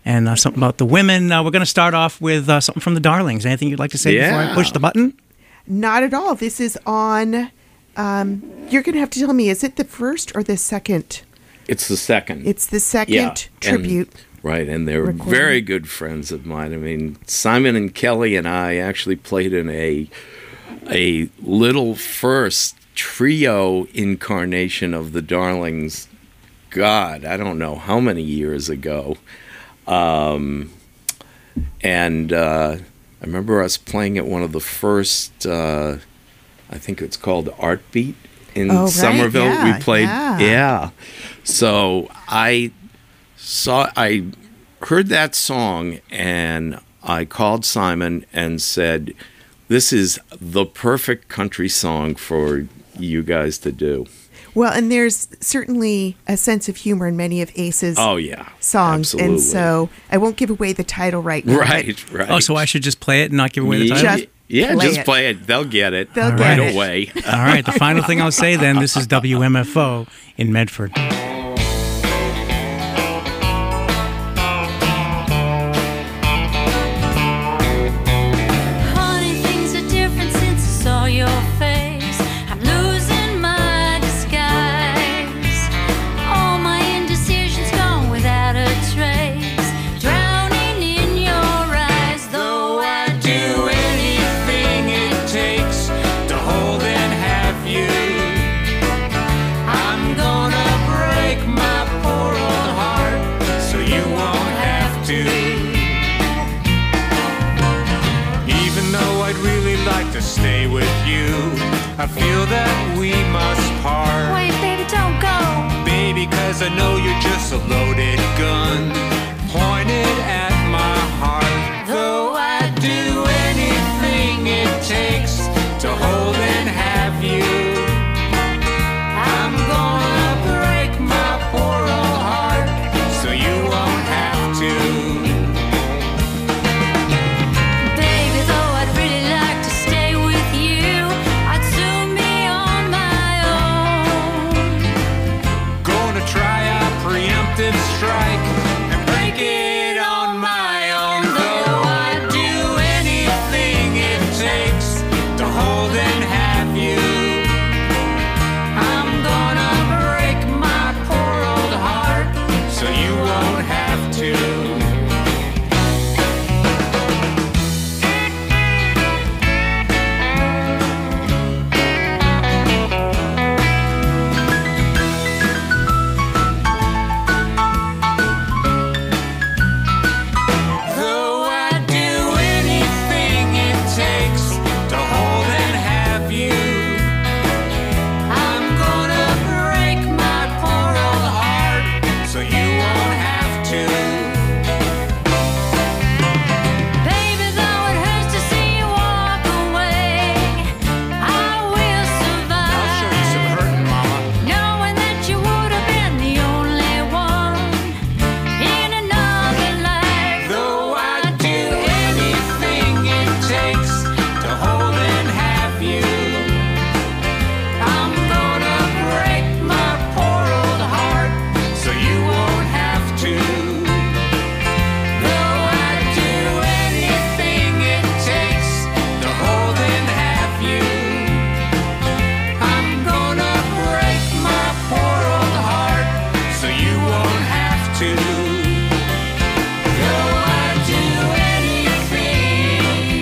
and something about the women. We're going to start off with something from the Darlings. Anything you'd like to say before I push the button? Not at all. This is on, you're going to have to tell me, is it the first or the second? It's the second. It's the second tribute. Right, and they're very good friends of mine. I mean, Simon and Kelly and I actually played in a little first trio incarnation of the Darlings, God, I don't know how many years ago. And I remember us playing at one of the first, I think it's called Art Beat in Somerville. Yeah, we played, So I heard that song and I called Simon and said, this is the perfect country song for you guys to do. Well, and there's certainly a sense of humor in many of Ace's songs. Absolutely. And so I won't give away the title right now. Right. Oh, so I should just play it and not give away the title? Just play it. They'll get it They'll right get it. away. All right, the final thing I'll say then, this is WMFO in Medford. I feel that we must part. Wait, baby, don't go. Baby, 'cause I know you're just a loaded gun pointed at my heart. Though I'd do anything it takes to hold and have you, I'm gonna break my poor old heart so you won't have to. Baby, though I'd really like to stay with you, I'd soon be on my own. Gonna try a preemptive strike and break it on my own. Though I'd do anything it takes to hold and have you, I'm gonna break my poor old heart so you won't have to. Though I'd do anything it takes to hold and have you, I'm gonna break my poor old heart so you won't have to. Baby, though it hurts to see you walk away, I will I'll show you some survive, hurting, mama. knowing that you would have been the only one in another life. Though I'd do anything it takes to hold and have you, I'm gonna break my poor old heart so you won't have to. Though I'd do anything it takes to hold and have you, I'm gonna break my poor old heart so you won't have to. Though I'd do anything,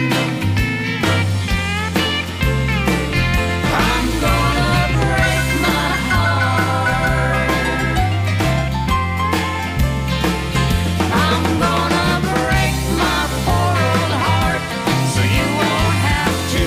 I'm gonna break my heart. I'm gonna break my poor old heart so you won't have to.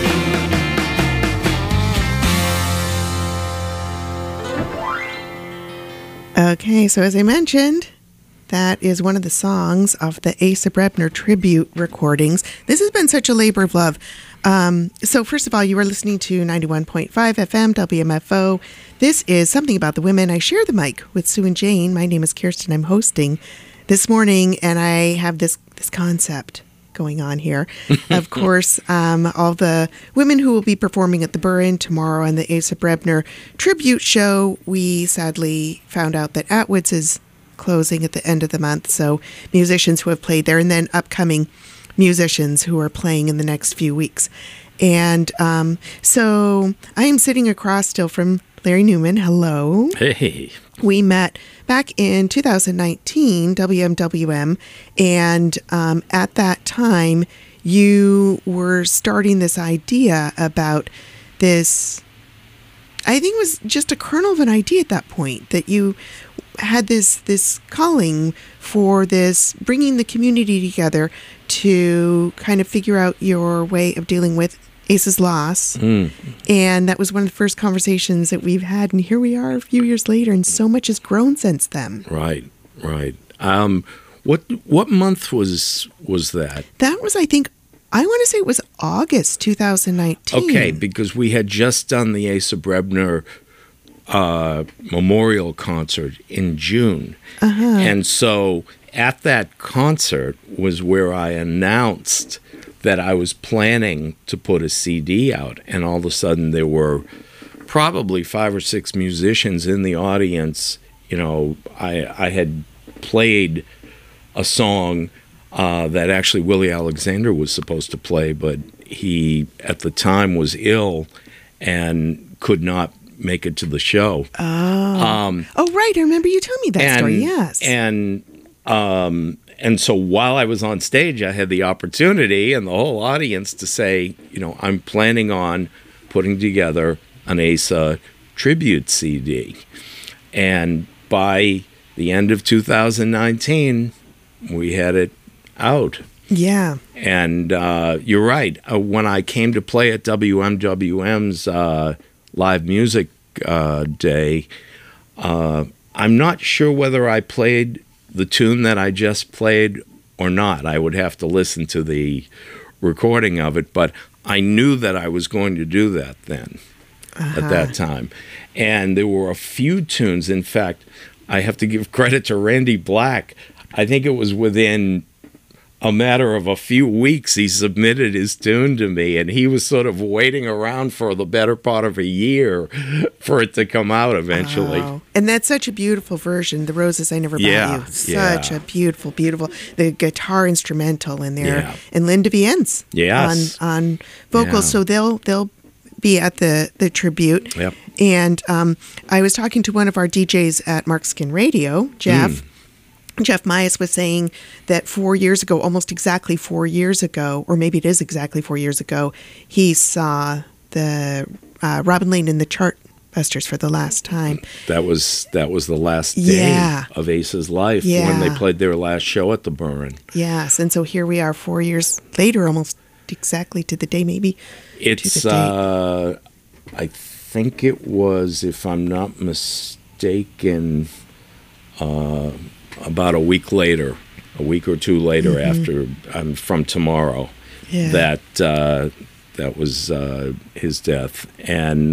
Okay, so as I mentioned, that is one of the songs of the Asa Brebner tribute recordings. This has been such a labor of love. So first of all, you are listening to 91.5 FM WMFO. This is Something About the Women. I share the mic with Sue and Jane. My name is Kirsten. I'm hosting this morning, and I have this concept going on here. Of course, all the women who will be performing at the Burren tomorrow on the Asa Brebner tribute show. We sadly found out that Atwood's is closing at the end of the month. So musicians who have played there, and then upcoming musicians who are playing in the next few weeks. And so I am sitting across still from Larry Newman. Hello. Hey. We met back in 2019, WMWM, and at that time, you were starting this idea about this. I think it was just a kernel of an idea at that point, that you had this calling for this, bringing the community together to kind of figure out your way of dealing with Ace's loss. And that was one of the first conversations that we've had, and here we are a few years later, and so much has grown since then. Right. What month was that? That was, I want to say it was August 2019. Okay, because we had just done the Asa Brebner memorial concert in June. And so at that concert was where I announced that I was planning to put a CD out, and all of a sudden there were probably 5 or 6 musicians in the audience. You know, I had played a song that actually Willie Alexander was supposed to play, but he at the time was ill and could not make it to the show. Oh, right. I remember you telling me that story. Yes. And so while I was on stage, I had the opportunity and the whole audience to say, you know, I'm planning on putting together an Asa tribute CD. And by the end of 2019, we had it out. Yeah. And you're right. When I came to play at WMWM's live music day, I'm not sure whether I played the tune that I just played or not. I would have to listen to the recording of it, but I knew that I was going to do that then at that time. And there were a few tunes. In fact, I have to give credit to Randy Black. I think it was within a matter of a few weeks he submitted his tune to me, and he was sort of waiting around for the better part of a year for it to come out eventually. Oh. And that's such a beautiful version, The Roses I Never Bought You. Such a beautiful, beautiful, the guitar instrumental in there, and Linda Viens on vocals. So they'll be at the tribute. Yep. And I was talking to one of our DJs at Mark Skin Radio, Jeff. Jeff Myers was saying that 4 years ago, almost exactly 4 years ago, or maybe it is exactly 4 years ago, he saw the Robin Lane in the Chartbusters for the last time. That was the last day of Ace's life when they played their last show at the Burn. Yes, and so here we are 4 years later, almost exactly to the day, maybe. It's, I think it was, if I'm not mistaken, about a week or two later after from tomorrow, that was his death. And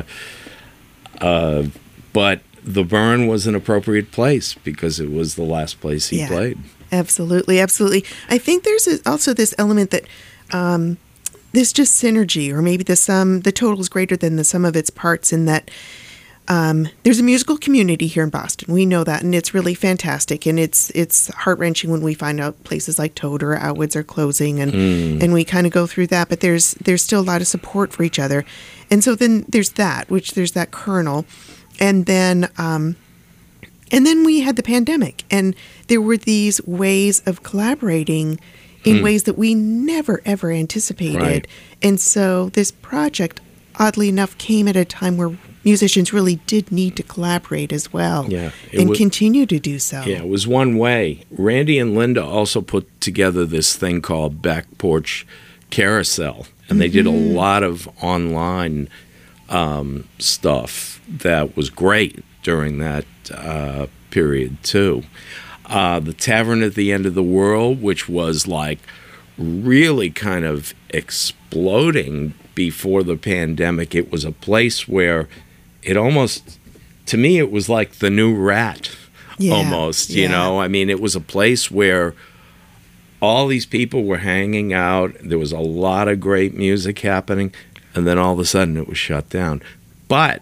but the Burn was an appropriate place because it was the last place he played. Absolutely. I think there's also this element that there's just synergy, or maybe the total is greater than the sum of its parts, in that there's a musical community here in Boston. We know that, and it's really fantastic. And it's heart-wrenching when we find out places like Toad or Outwoods are closing, and we kind of go through that. But there's still a lot of support for each other. And so then there's that kernel. And then we had the pandemic, and there were these ways of collaborating in ways that we never, ever anticipated. Right. And so this project, oddly enough, came at a time where musicians really did need to collaborate as well, and continue to do so. Yeah, it was one way. Randy and Linda also put together this thing called Back Porch Carousel, and they did a lot of online stuff that was great during that period too. The Tavern at the End of the World, which was like really kind of exploding before the pandemic. It was a place where it almost, to me, it was like the new Rat, almost, you know? I mean, it was a place where all these people were hanging out. There was a lot of great music happening, and then all of a sudden it was shut down. But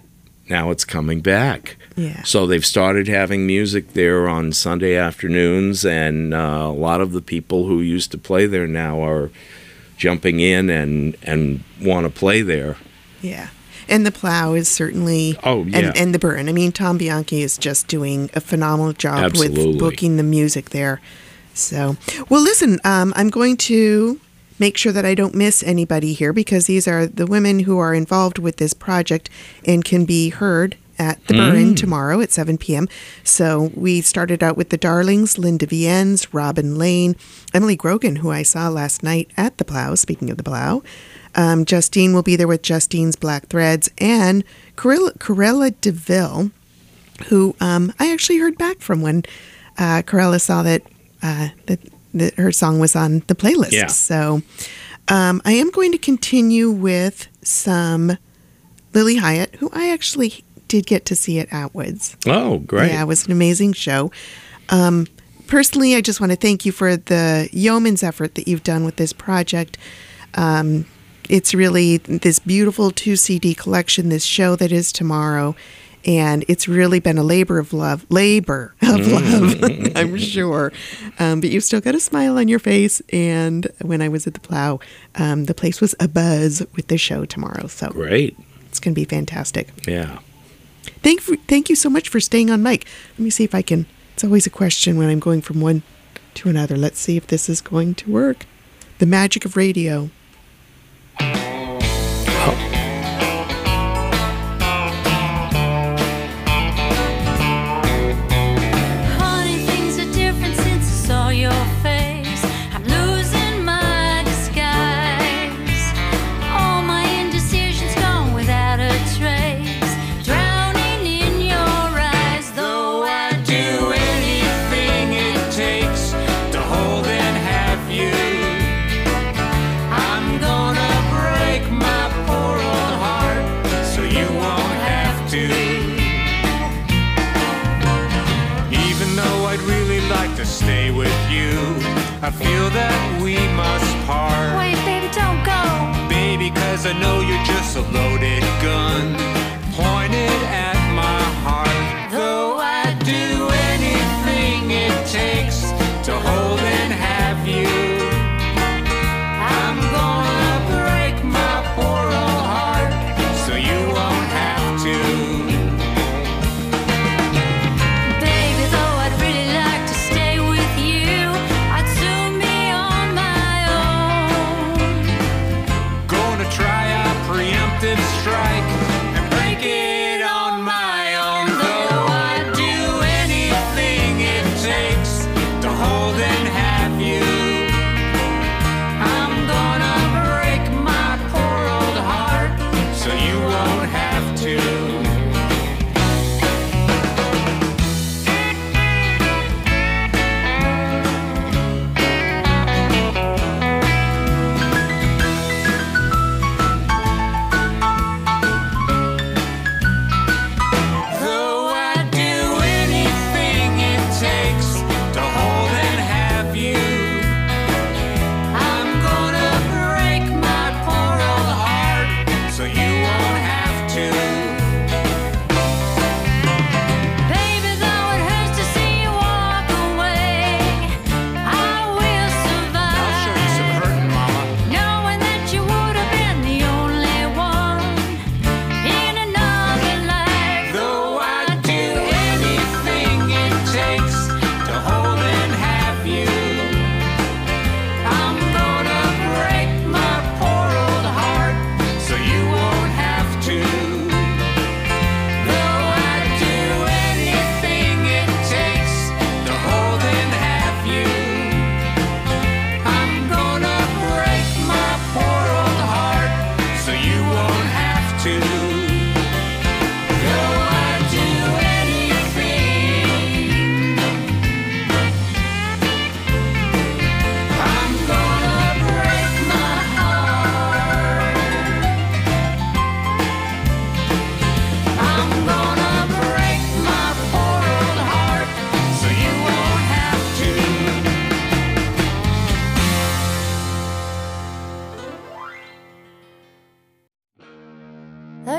now it's coming back. Yeah. So they've started having music there on Sunday afternoons, and a lot of the people who used to play there now are jumping in and want to play there. Yeah. And the Plow is certainly, and the Burn. I mean, Tom Bianchi is just doing a phenomenal job Absolutely. with booking the music there. So, well, listen, I'm going to make sure that I don't miss anybody here, because these are the women who are involved with this project and can be heard at the Burn tomorrow at 7 p.m. So we started out with the Darlings, Linda Viennes, Robin Lane, Emily Grogan, who I saw last night at the Plow, speaking of the Plow. Justine will be there with Justine's Black Threads, and Corella DeVille, who I actually heard back from when Corella saw that her song was on the playlist. Yeah. So I am going to continue with some Lily Hyatt, who I actually did get to see at Atwood's. Oh, great. Yeah, it was an amazing show. Personally, I just want to thank you for the yeoman's effort that you've done with this project. It's really this beautiful 2 CD collection, this show that is tomorrow, and it's really been a labor of love, I'm sure. But you've still got a smile on your face, and when I was at the Plow, the place was abuzz with the show tomorrow. So Great. it's going to be fantastic. Yeah. Thank you so much for staying on mic. Let me see if I can. It's always a question when I'm going from one to another. Let's see if this is going to work. The magic of radio. Honey, things are different since I saw your face. I'm losing my disguise. All my indecisions gone without a trace. Drowning in your eyes, though I Do anything it takes to hold and have you. I'm gonna break my poor old heart so you won't have to. Even though I'd really like to stay with you, I feel that we must part. Wait, baby, don't go. Baby, 'cause I know you're just a loaded gun pointed at my heart. Though I'd do anything it takes to hold and have you, I'm gonna break my poor old heart so you won't have to. Baby, though I'd really like to stay with you, I'd soon be on my own. Gonna try a preemptive strike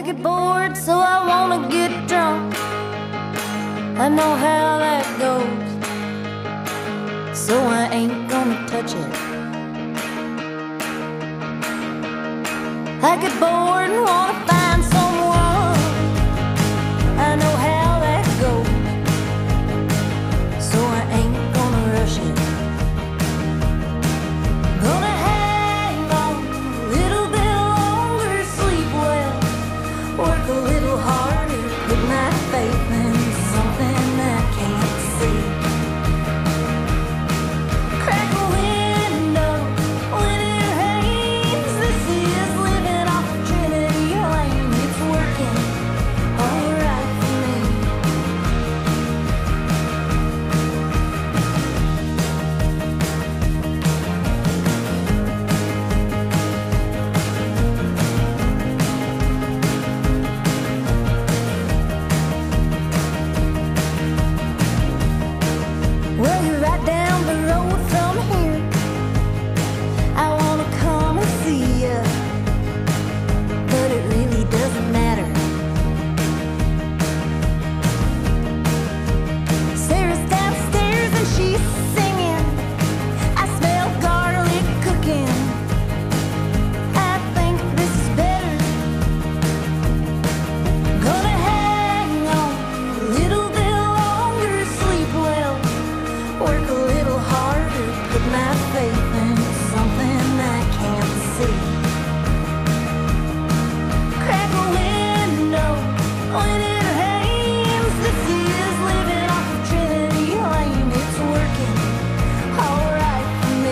get bored, so I wanna get drunk. I know how that goes, so I ain't gonna touch it. I get bored and wanna find someone. I know how that goes, so I ain't gonna rush it. Gonna hang on a little bit longer, sleep well, work a little harder, put my faith in something I can't see. Crack a window when it rains. This is living off of Trinity Lane. It's working alright for me. Well, you're right down the road from here. I wanna come and see ya, but it really doesn't matter. Sarah's downstairs and she's singing. I smell garlic cooking. I think this is better. Gonna hang on a little bit longer, sleep well, work a little harder, put my faith in something I can't see. Crack a window when it rains. This is living off of Trinity Lane. It's working alright for me.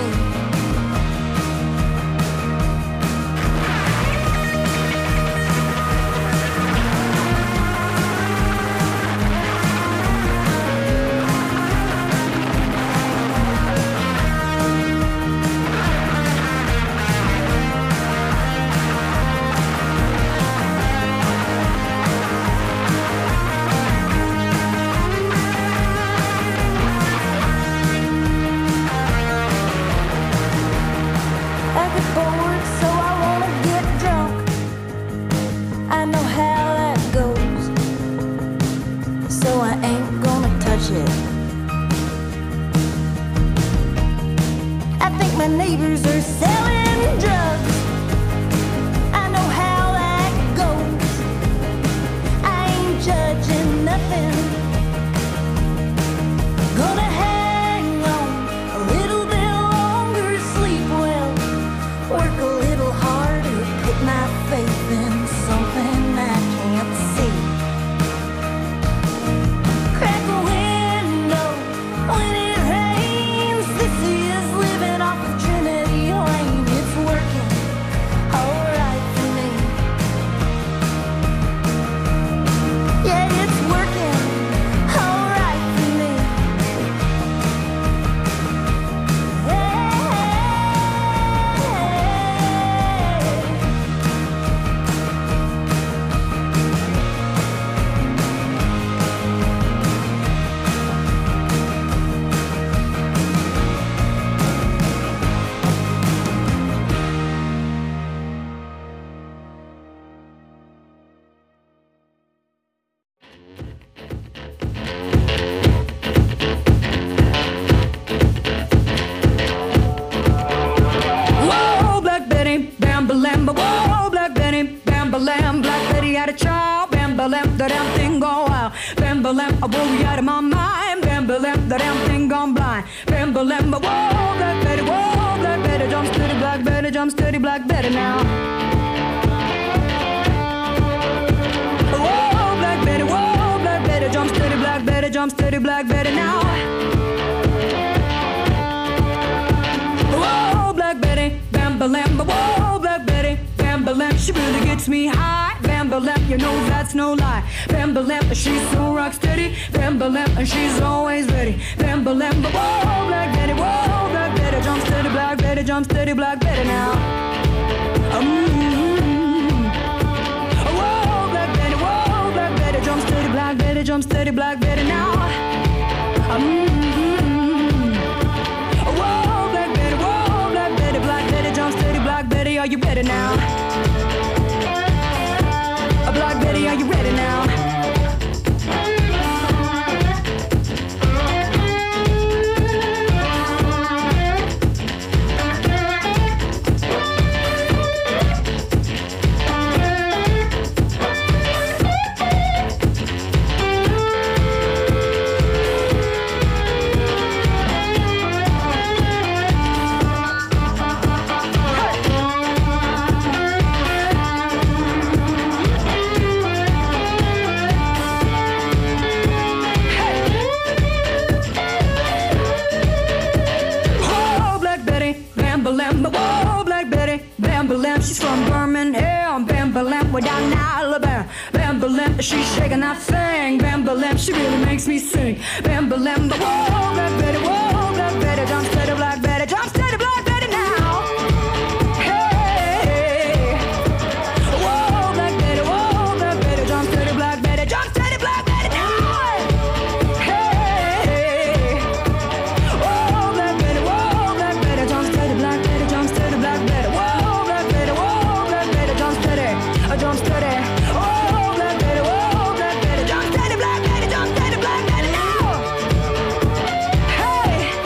I get bored, so I wanna get drunk. I know how that goes, so I ain't gonna touch it. I think my neighbors are selling drugs. I know how that goes. I ain't judging nothing. Gonna hang on a little bit longer, sleep well, work a little harder, put my faith in something I can't see. Crack a window when it rains. This is living off of Trinity Lane. It's working alright for me. Yeah, it's working alright for me. Whoa, Black Betty, bam, ba-lam, whoa, Black Betty, bam, ba-lam. Black Betty had a child, bam, ba-lam, the damn thing go wild. Bam, ba-lam, I boogie out of my mind, bam, ba-lam, the damn thing gone blind. Bam, ba-lam, whoa, Black Betty, whoa, Black Betty, jump steady, Black Betty, jump steady, Black Betty now. Whoa, Black Betty, whoa, Black Betty, jump steady, Black Betty, jump steady, Black Betty now. Whoa, Black Betty, bam, ba-lam, whoa, Black Betty, bam, ba-lam. She really gets me high, bam, ba-lam, you know that's no lie. Bam, ba-lam, she's so rock steady, bam, ba-lam, and she's always ready. Bam, ba-lam, whoa, Black Betty, whoa, Black Betty, jump steady, Black Betty, jump steady, Black Betty now. Whoa, Black Betty, whoa, Black Betty, jump steady, Black Betty, jump steady, Black Betty now. Whoa, Black Betty, whoa, Black Betty, Black Betty, jump steady, Black Betty, are you ready now? A Black you ready now? She's from Birmingham, Bam-Ba-Lam, we're down in Alabama. Bam-Ba-Lam, she's shaking that thing. Bam-Ba-Lam, she really makes me sing. Bam-Ba-Lam, whoa, Black Betty, whoa, Black Betty, jump steady, Black Betty, jump steady, Black Betty now. Hey, whoa, Black Betty, jump steady, Black Betty, jump steady, Black Betty now. Hey, whoa, Black Betty, jump steady, Black Betty, jump steady, Black Betty, whoa. Jump steady, oh Black Betty, jump steady, Black Betty, jump steady, Black Betty now. Hey.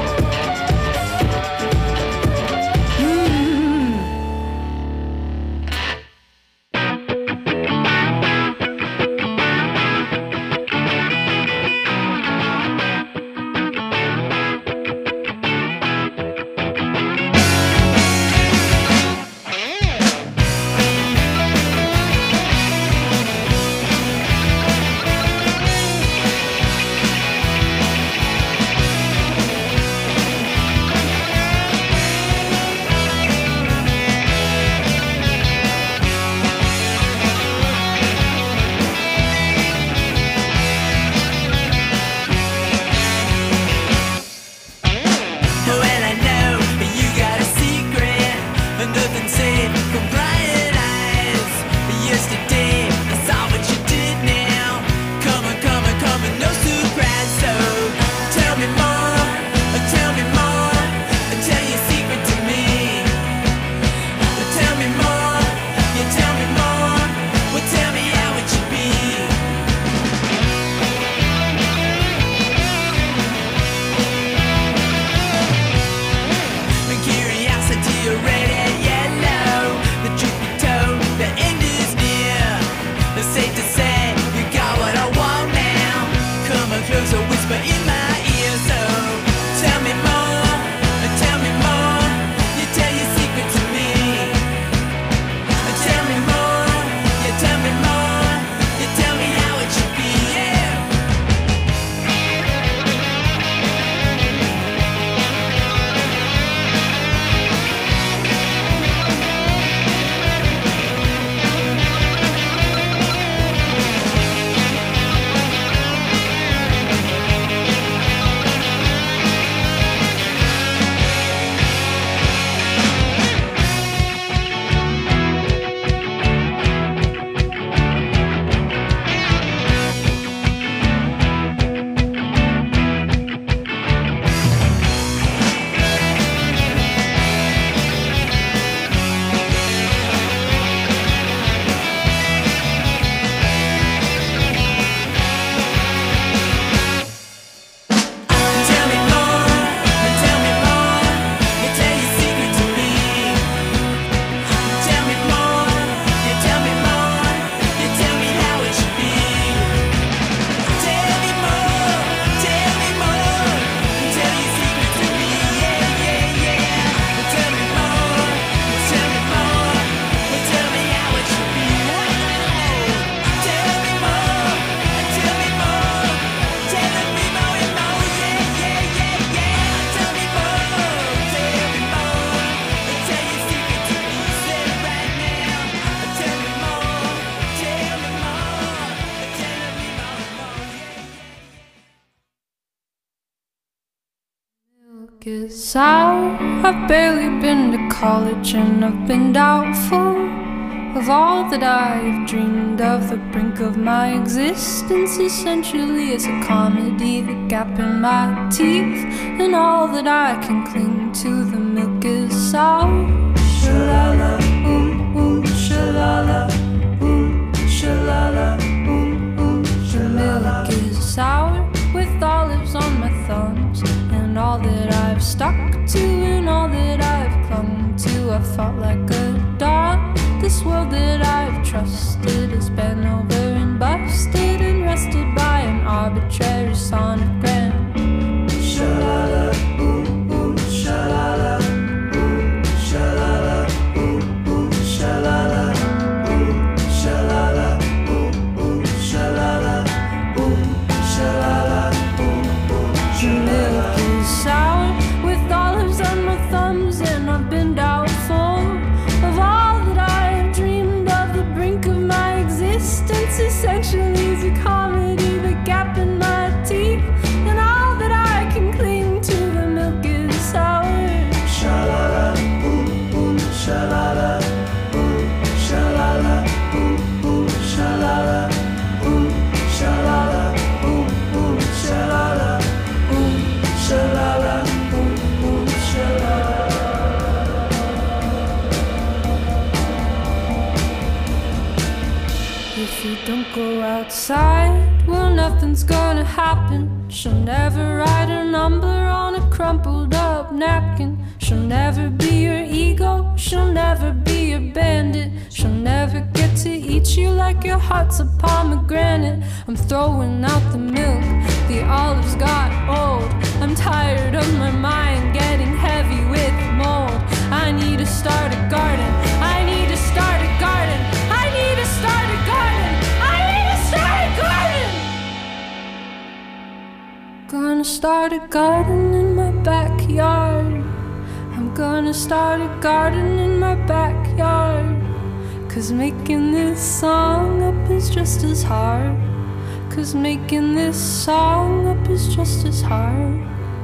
Cause I've barely been to college and I've been doubtful of all that I've dreamed of. The brink of my existence essentially is a comedy. The gap in my teeth and all that I can cling to. The milk is sour. Shalala, shalala, shalala. I fought like a dog. This world that I've trusted has been over and busted and rested by an arbitrary sonogram. Sha-la-la, ooh, ooh, sha-la-la, ooh, sha-la-la, ooh, ooh, sha-la-la, ooh, sha-la-la, ooh, ooh, sha-la-la, ooh, sha-la-la, ooh, ooh, sha-la-la. The milk is sour with olives on my thumbs, and I've been doubtful of all that I've dreamed of. The brink of my existence essentially is a comedy, the gap in my teeth, and all that I can cling to. The milk is sour. Sha-la-la, ooh, ooh, sha-la-la, ooh, sha-la-la, ooh, ooh, sha-la-la, ooh, sha-la-la, ooh, ooh, sha-la-la, ooh, sha-la-la, ooh, ooh, sha-la-la. If you don't go outside, well, nothing's gonna happen. She'll never write a number on a crumpled up napkin. She'll never be your ego, she'll never be your bandit. She'll never get to eat you like your heart's a pomegranate. I'm throwing out the milk, the olives got old. I'm tired of my mind getting heavy with mold. I need to start a garden, I need to start a garden, I need to start a garden, I need to start a garden. Gonna start a garden in my backyard. I'm gonna start a garden in my backyard. 'Cause making this song up is just as hard. 'Cause making this song up is just as hard.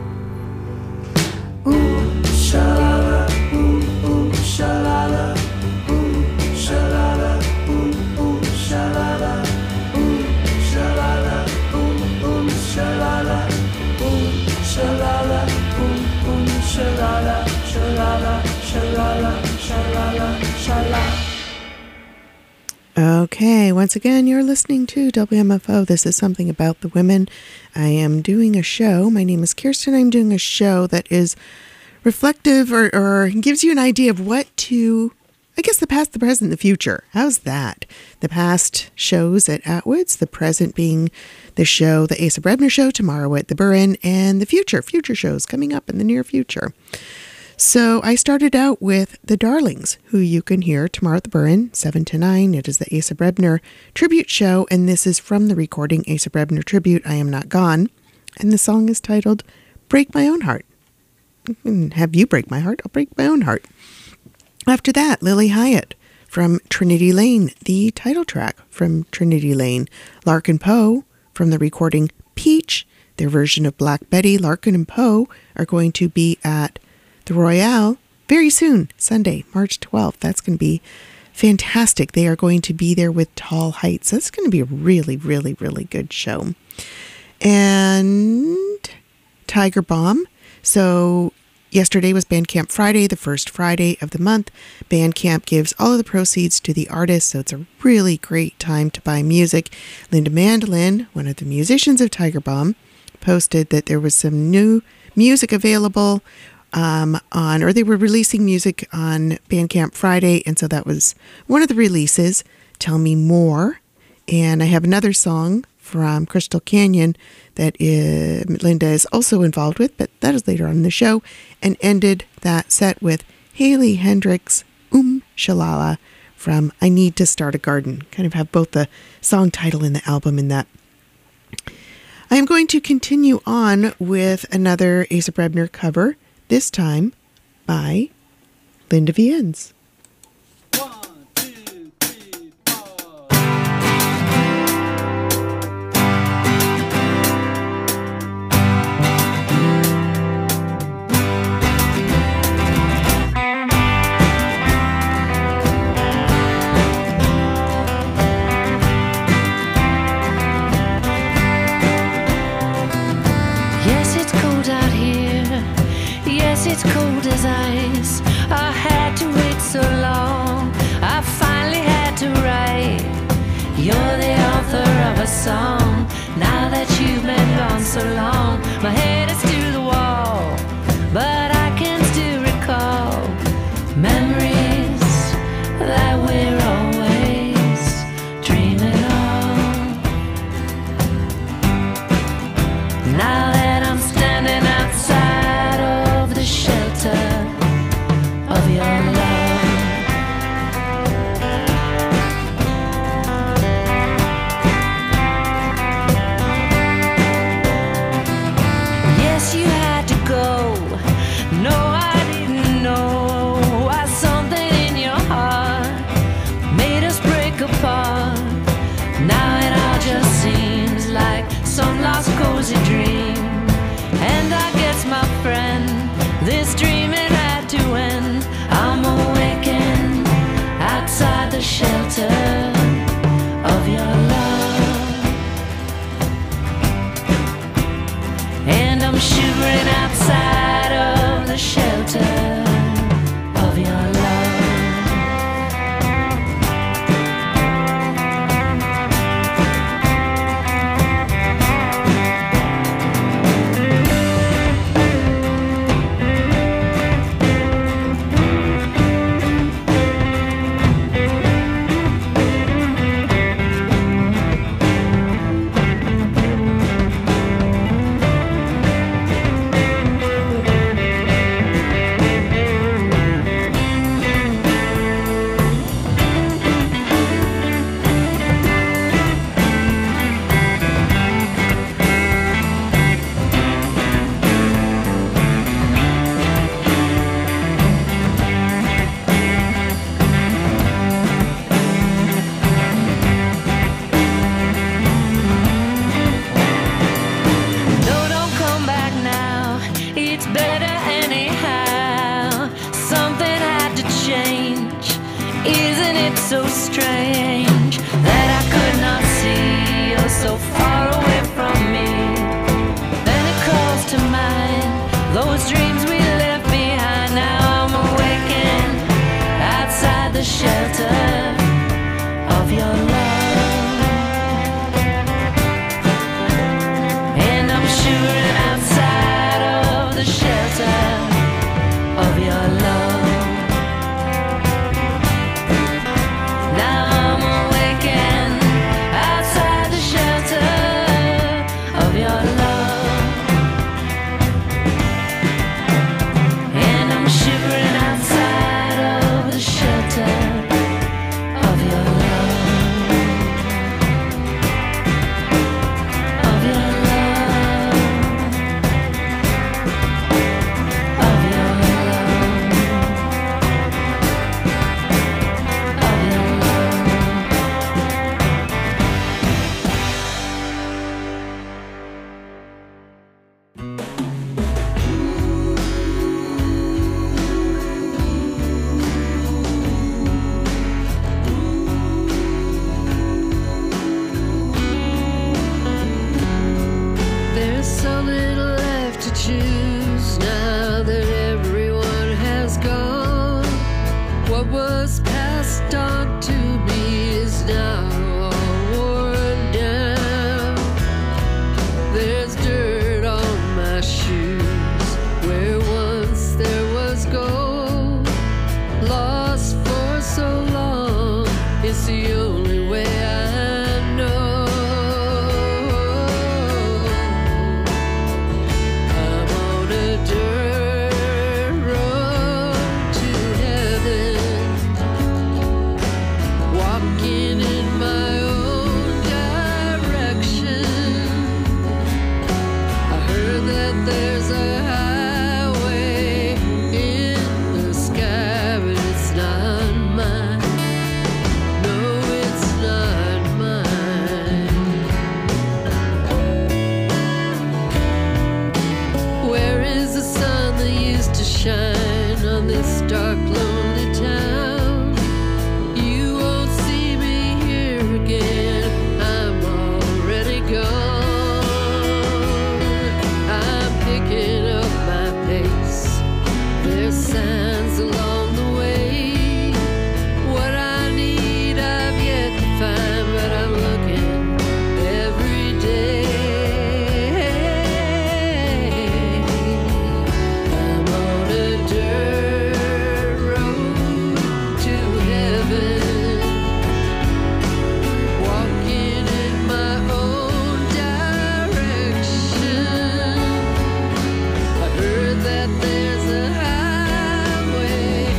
Ooh, sha-la-la, ooh, ooh, sha-la-la, ooh, sha-la-la, ooh, ooh, sha-la-la, ooh, sha-la-la, ooh, ooh, sha-la-la, ooh, sha-la-la, ooh, ooh, sha-la-la, sha-la-la, sha-la-la, sha-la-la, sha-la. Okay, once again, you're listening to WMFO. This is Something About the Women. I am doing a show. My name is Kirsten. I'm doing a show that is reflective or gives you an idea of what to, I guess, the past, the present, the future. How's that? The past shows at Atwoods, the present being the show, the Asa Brebner Show, tomorrow at the Burren, and the future shows coming up in the near future. So I started out with the Darlings, who you can hear tomorrow at the Burren, 7 to 9. It is the Asa Brebner Tribute Show, and this is from the recording Asa Brebner Tribute, I Am Not Gone. And the song is titled Break My Own Heart. Have you break my heart? I'll break my own heart. After that, Lily Hyatt from Trinity Lane, the title track from Trinity Lane. Larkin Poe from the recording Peach, their version of Black Betty. Larkin and Poe are going to be at the Royale very soon, Sunday, March 12th. That's going to be fantastic. They are going to be there with Tall Heights. That's going to be a really, really, really good show. And Tiger Bomb. So yesterday was Bandcamp Friday, the first Friday of the month. Bandcamp gives all of the proceeds to the artists, so it's a really great time to buy music. Linda Mandolin, one of the musicians of Tiger Bomb, posted that there was some new music available they were releasing music on Bandcamp Friday, and so that was one of the releases, Tell Me More. And I have another song from Crystal Canyon that Linda is also involved with, but that is later on in the show, and ended that set with Haley Hendricks, Shalala from I Need to Start a Garden. Kind of have both the song title and the album in that. I am going to continue on with another Asa Brebner cover, this time by Linda Viennes. It's cold as ice. I had to wait so long. I finally had to write. You're the author of a song. Now that you've been gone so long, my head is to the wall, but I can still recall memories shelter of your love. And I'm shivering outside of the shelter of your love. So strange that I could not see you're so far away from me. Then it calls to mind those dreams we left behind. Now I'm awakened outside the shelter of your love. And I'm shivering outside of the shelter of your love. There's a highway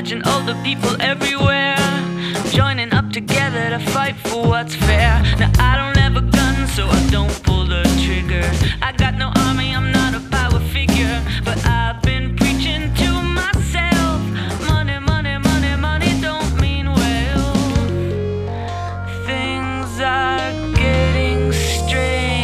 Imagine all the people everywhere joining up together to fight for what's fair. Now I don't have a gun, so I don't pull the trigger. I got no army, I'm not a power figure, but I've been preaching to myself. Money, money, money, money don't mean well. Things are getting strange.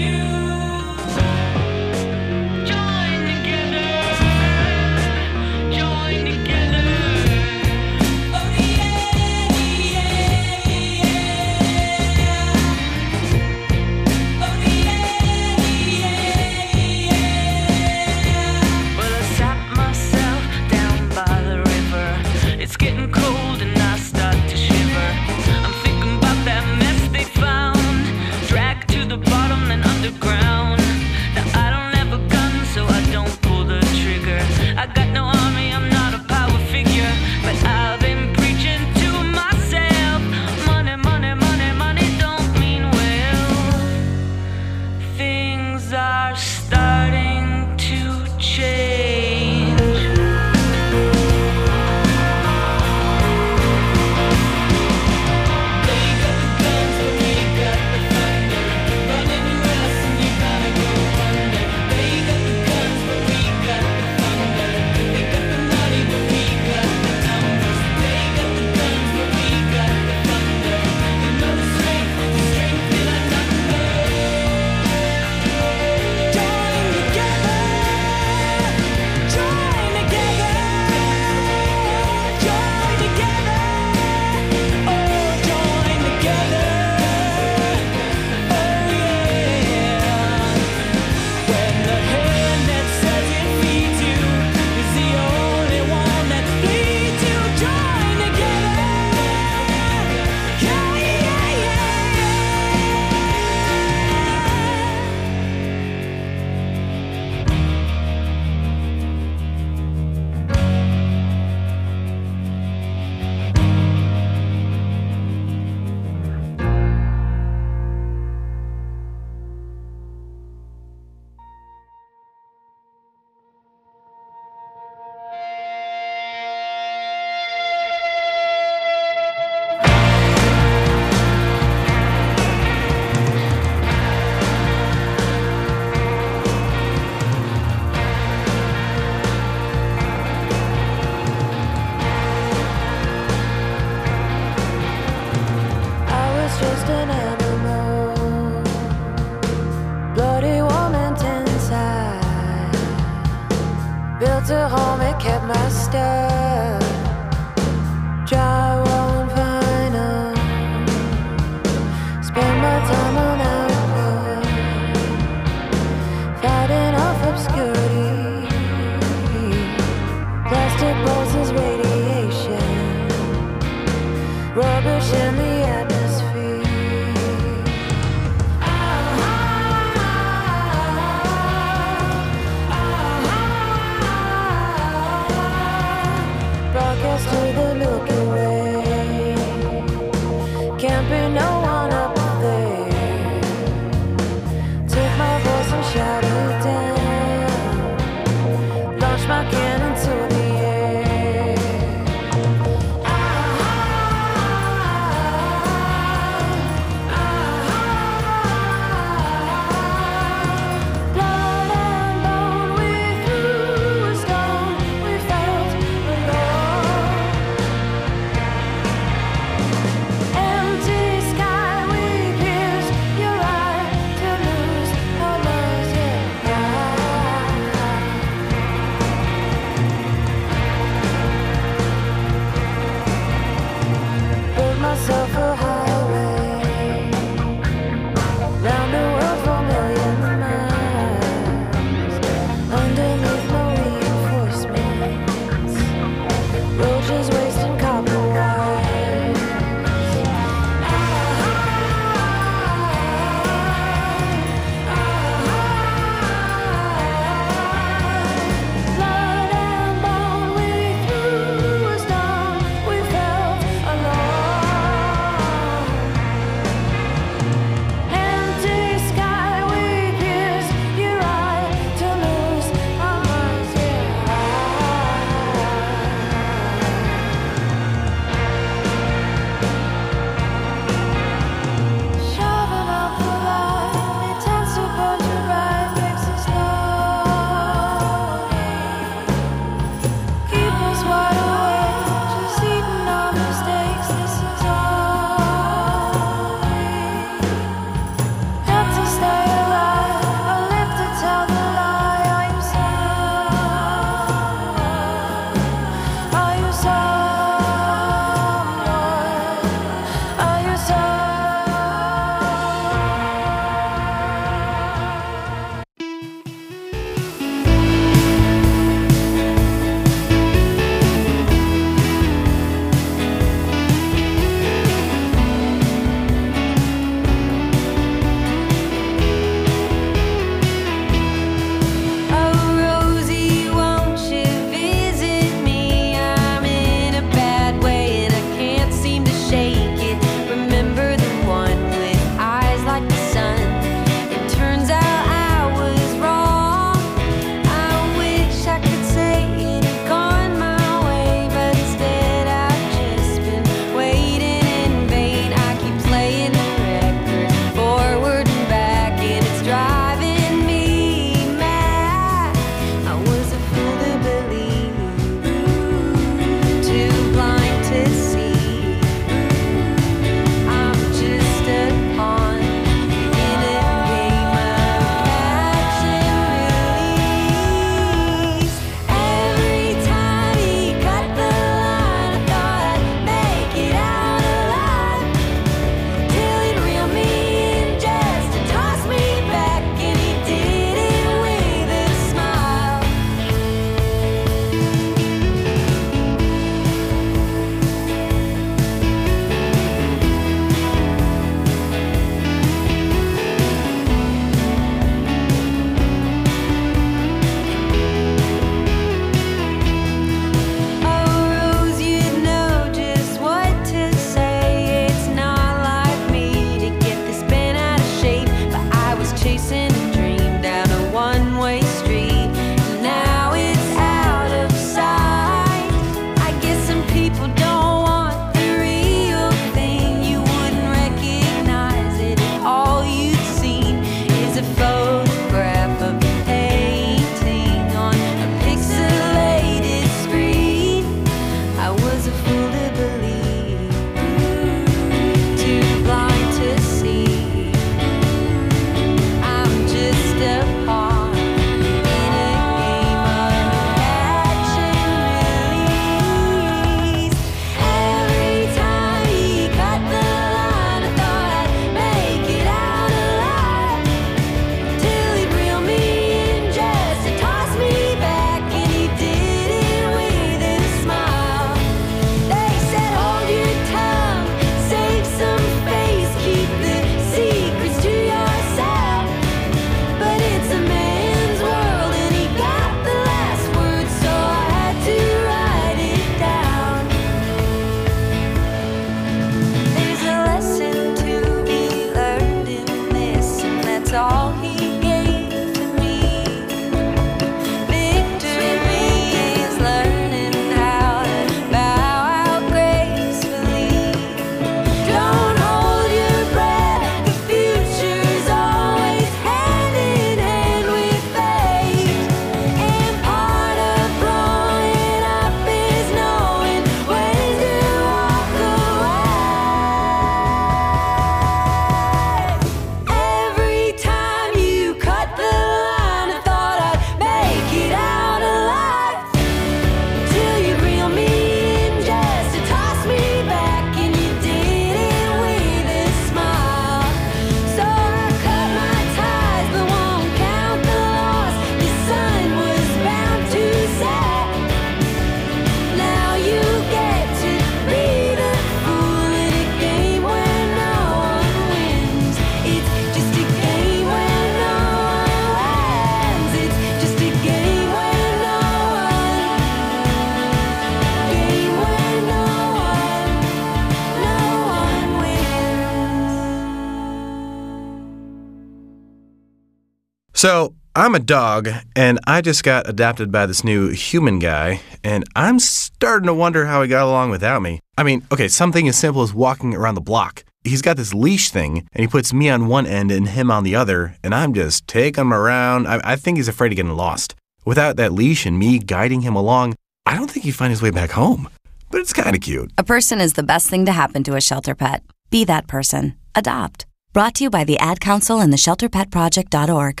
So, I'm a dog, and I just got adopted by this new human guy, and I'm starting to wonder how he got along without me. I mean, okay, something as simple as walking around the block. He's got this leash thing, and he puts me on one end and him on the other, and I'm just taking him around. I think he's afraid of getting lost. Without that leash and me guiding him along, I don't think he'd find his way back home. But it's kind of cute. A person is the best thing to happen to a shelter pet. Be that person. Adopt. Brought to you by the Ad Council and the ShelterPetProject.org.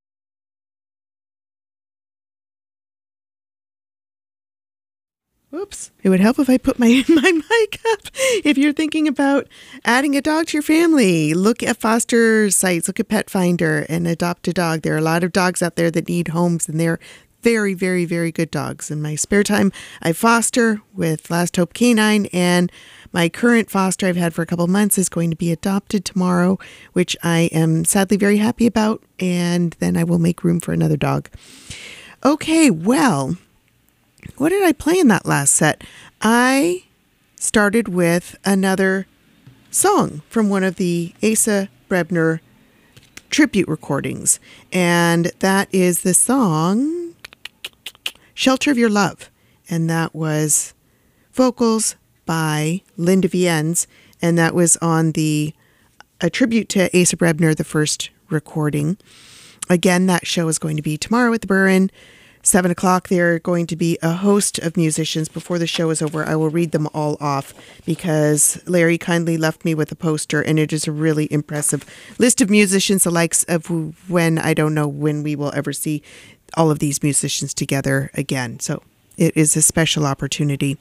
Whoops. It would help if I put my mic up. If you're thinking about adding a dog to your family, look at foster sites, look at Pet Finder and adopt a dog. There are a lot of dogs out there that need homes, and they're very, very, very good dogs. In my spare time, I foster with Last Hope Canine, and my current foster I've had for a couple months is going to be adopted tomorrow, which I am sadly very happy about, and then I will make room for another dog. Okay, well, what did I play in that last set? I started with another song from one of the Asa Brebner tribute recordings, and that is the song Shelter of Your Love, and that was vocals by Linda Viens, and that was on a tribute to Asa Brebner, the first recording. Again, that show is going to be tomorrow at the Burren. 7 o'clock, there are going to be a host of musicians. Before the show is over, I will read them all off because Larry kindly left me with a poster, and it is a really impressive list of musicians, the likes of when I don't know when we will ever see all of these musicians together again. So it is a special opportunity.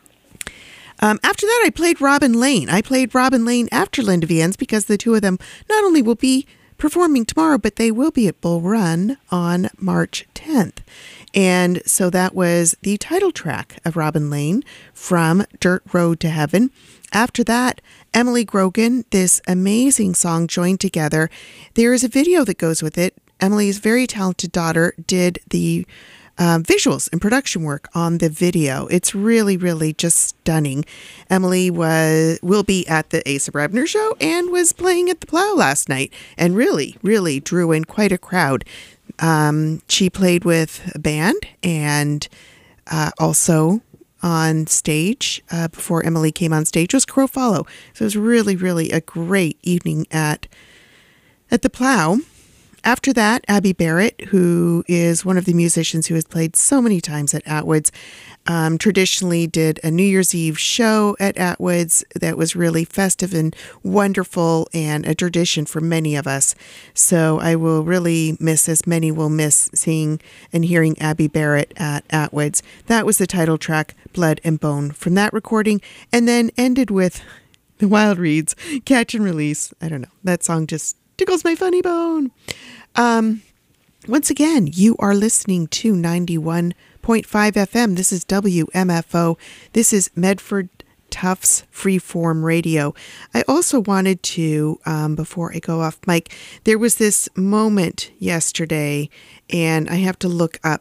After that, I played Robin Lane. I played Robin Lane after Linda Viens because the two of them not only will be performing tomorrow, but they will be at Bull Run on March 10th. And so that was the title track of Robin Lane from Dirt Road to Heaven. After that, Emily Grogan, this amazing song, Joined Together. There is a video that goes with it. Emily's very talented daughter did the visuals and production work on the video. It's really, really just stunning. Emily will be at the Asa Brebner show and was playing at the Plow last night and really, really drew in quite a crowd. She played with a band and also on stage before Emily came on stage was Crow Follow. So it was really, really a great evening at the Plow. After that, Abby Barrett, who is one of the musicians who has played so many times at Atwood's, traditionally did a New Year's Eve show at Atwood's that was really festive and wonderful and a tradition for many of us. So I will really miss, as many will miss, seeing and hearing Abby Barrett at Atwood's. That was the title track, Blood and Bone, from that recording, and then ended with the Wild Reeds, Catch and Release. I don't know, that song just tickles my funny bone. Once again, you are listening to 91.5 FM. This is WMFO. This is Medford Tufts Freeform Radio. I also wanted to, before I go off mic, there was this moment yesterday, and I have to look up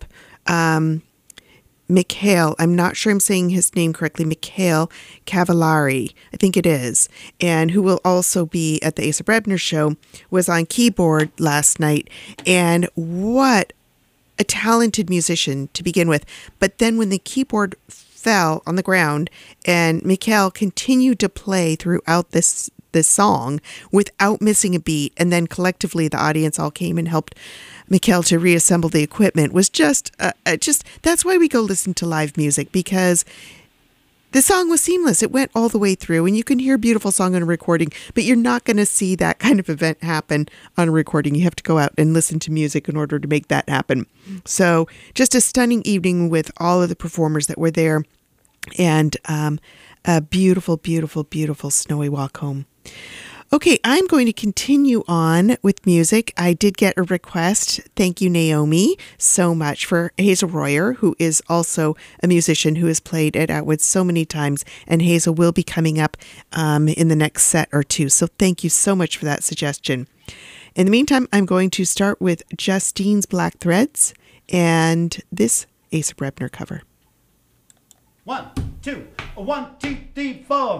Mikhail, I'm not sure I'm saying his name correctly, Mikhail Cavallari, I think it is, and who will also be at the Asa Brebner show, was on keyboard last night, and what a talented musician to begin with. But then when the keyboard fell on the ground and Mikhail continued to play throughout this song without missing a beat, and then collectively the audience all came and helped Mikhail to reassemble the equipment, was just that's why we go listen to live music, because the song was seamless. It went all the way through, and you can hear a beautiful song on a recording, but you're not going to see that kind of event happen on a recording. You have to go out and listen to music in order to make that happen. So just a stunning evening with all of the performers that were there, and a beautiful, beautiful, beautiful snowy walk home. Okay, I'm going to continue on with music. I did get a request. Thank you, Naomi, so much, for Hazel Royer, who is also a musician who has played at Atwood so many times, and Hazel will be coming up in the next set or two. So thank you so much for that suggestion. In the meantime, I'm going to start with Justine's Black Threads and this Asa Brebner cover. 1, 2, 1, 2, 3, 4.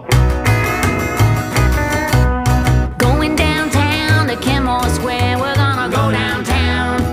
Going downtown to Kenmore Square, we're gonna go downtown.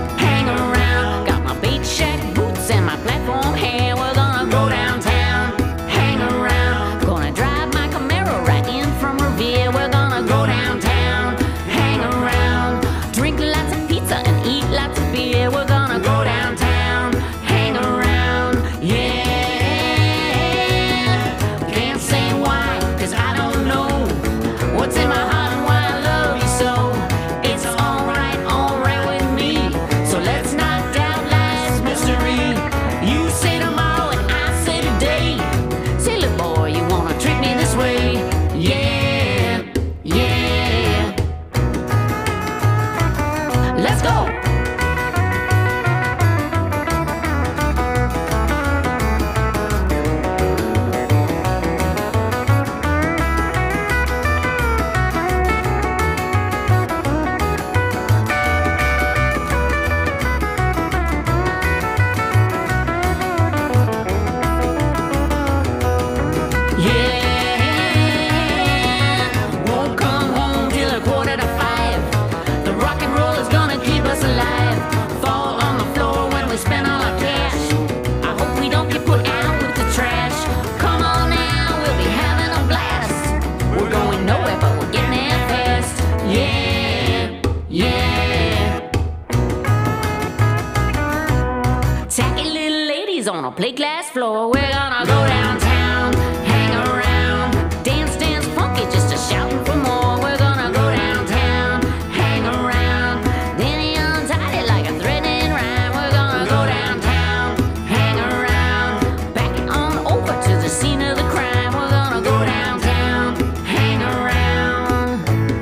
plate glass floor. We're gonna go downtown, hang around, dance, dance, funky, just a shouting for more. We're gonna go downtown, hang around, then untie it like a threatening rhyme. We're gonna go downtown, hang around, back on over to the scene of the crime. We're gonna go downtown, hang around.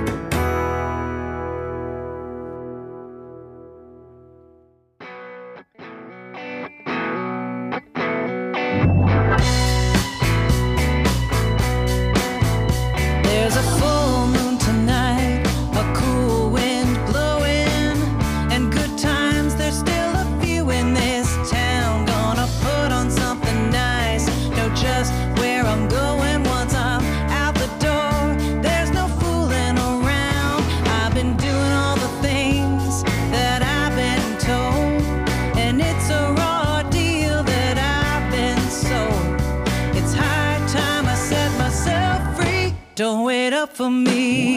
There's a full moon tonight, a cool wind blowing, and good times, there's still a few in this town. Gonna put on something nice, know just where I'm going once I'm out the door. There's no fooling around, I've been doing all the things that I've been told, and it's a raw deal that I've been sold. It's high time I set myself free. Don't wait up for me.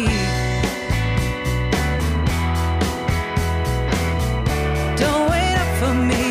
Don't wait up for me.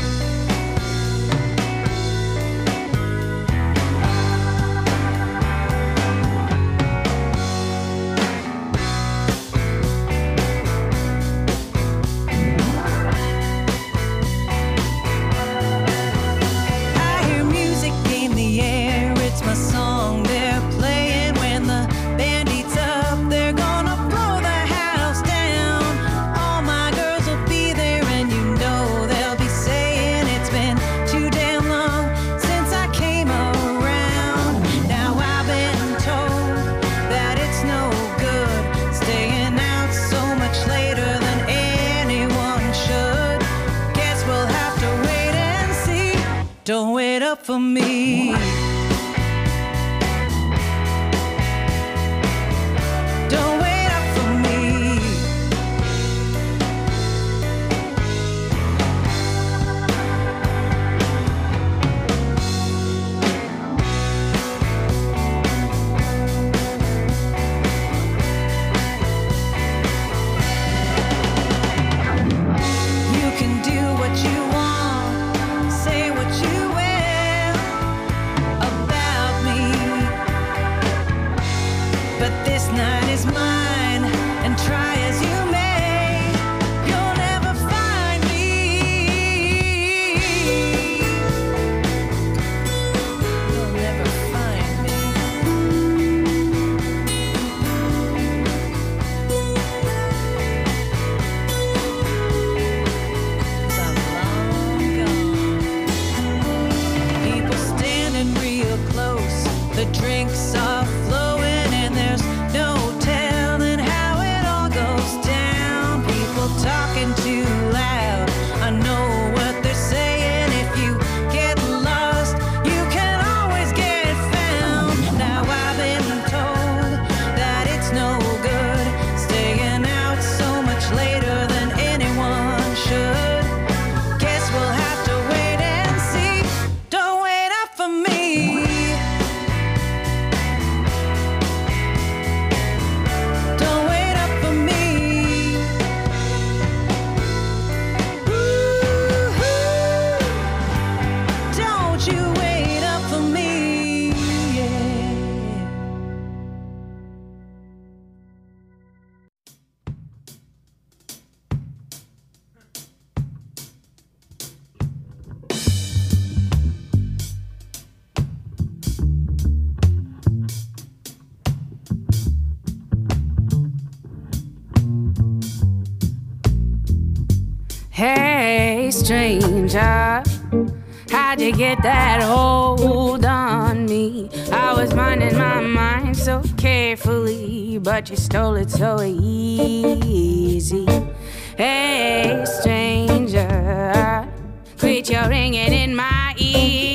I hear music in the air, it's my song they're playing. When the band beats up, they're gonna blow the house down. All my girls will be there, and you know they'll be saying it's been too damn long since I came around. Now I've been told that it's no good staying out so much later than anyone should. Guess we'll have to wait and see. Don't wait up for me. Don't wait up for me. You can do what you want, say what you will about me, but this night is mine, and try as you may, you'll never find me. You'll never find me. 'Cause I'm long gone. People standing real close, the drinks are flowing, and there's no telling how it all goes down. People talking too loud, I know what they're saying. If you get lost, you can always get found. Now I've been told that it's no good staying out so much later than anyone should. Guess we'll have to wait and see. Don't wait up for me. Don't wait up for me. Ooh, don't you wait up for me. Yeah. Hey, stranger, how'd you get that hold on me? I was minding my mind so carefully, but you stole it so easy. Hey, stranger, creature ringing in my ear.